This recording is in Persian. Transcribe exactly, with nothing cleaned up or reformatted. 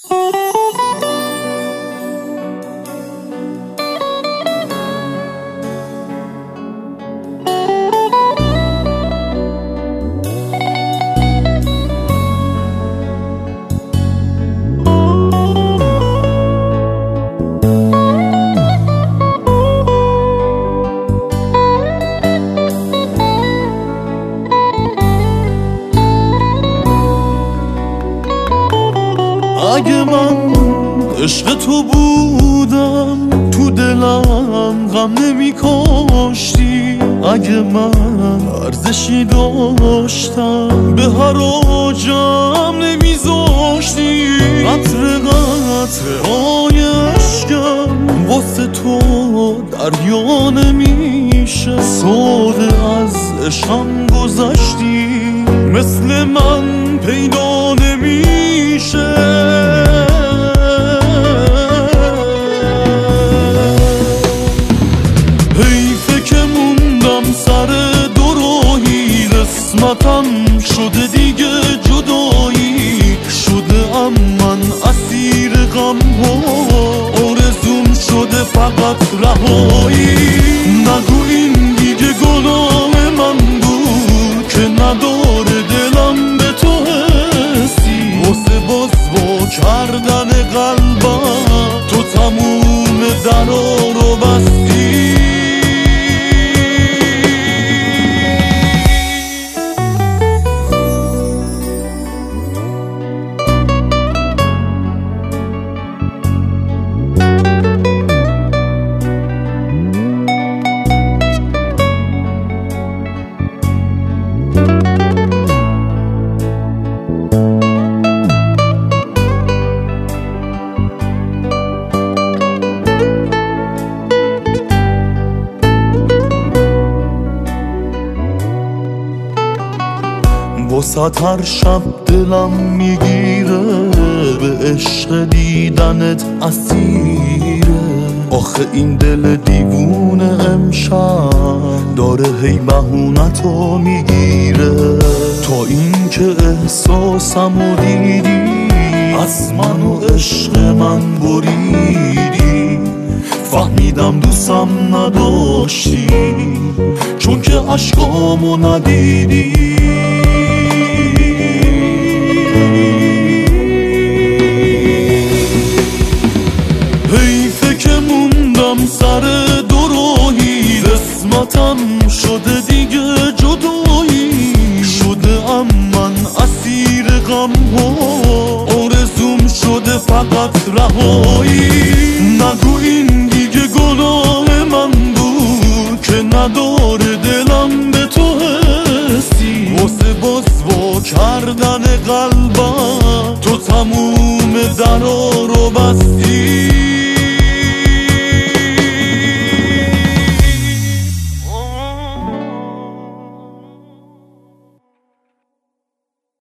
اگه من عشق تو بودم تو دلم غم نمی کاشتی، اگه من ارزشی داشتم به هر آجم نمی زاشتی. قطره قطره های عشقم واسه تو دریا نمیشه، ساده از عشقم گذشتی، مثل من پیدا نمیشه. حیفه که موندم سر دو راهی، قسمتم شده دیگه جدایی، شده ام من اسیر غم ها، آرزوم شده فقط رهایی. نگو این دیگه گناه من بود که نداره دلم به تو حسی، واسه باز وا کردن قلبم تو تموم درا رو بستی. واسه هر شب دلم میگیره، به عشق دیدنت اسیره. آخه این دل دیوونه امشب داره هی بهونتو میگیره. تا این که احساسمو دیدی، از من و عشق من بریدی، فهمیدم دوستم نداشتی چون که عشقامو ندیدی. حیفه که موندم سر دو راهی، قسمتم شده دیگه جدایی، شده ام من اسیر غم ها، آرزوم شده فقط رهایی. نگو این دیگه گناه من بود که نداره دلم به تو حسی، واسه باز وا کردن قلبم تو تموم درا رو بستی.